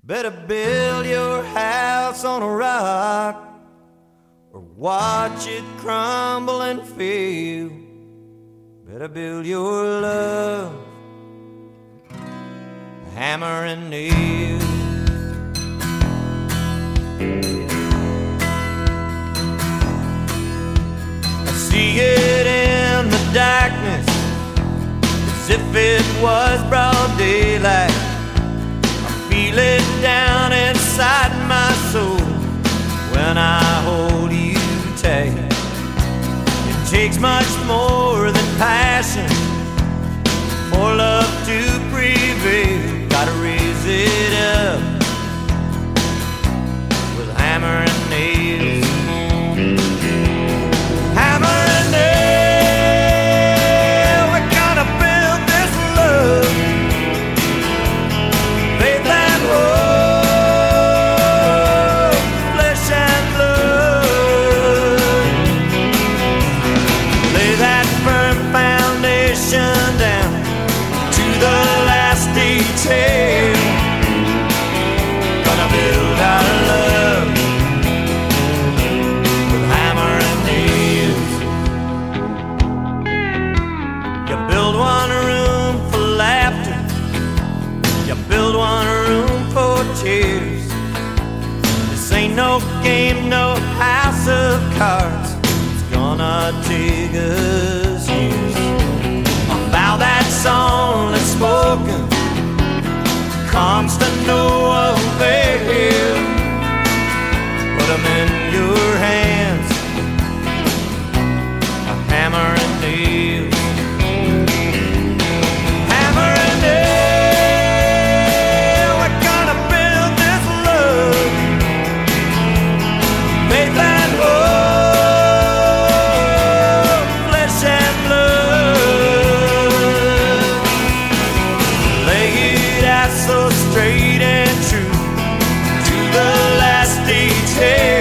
Better build your house on a rock or watch it crumble and fail. Better build your love a hammer and nail. I see it in the darkness as if it was broad daylight. Feel it down inside my soul when I hold you tight. It takes much more than passion for love to prevail. Gotta raise it up with hammer and nails. Hammer and nail, we're gonna build this love. Faith and hope, flesh and blood. Lay that firm foundation down to the last detail. Gonna build our love with hammer and nails. You build one room for laughter, you build one room for tears. This ain't no game, no house of cards. It's gonna take us years. A vow that's only spoken comes to no avail. Put them in your hands, a hammer and nails. Hammer and nail, we're gonna build this love. Faith and hope, flesh and blood. Lay it out so straight and true to the last detail.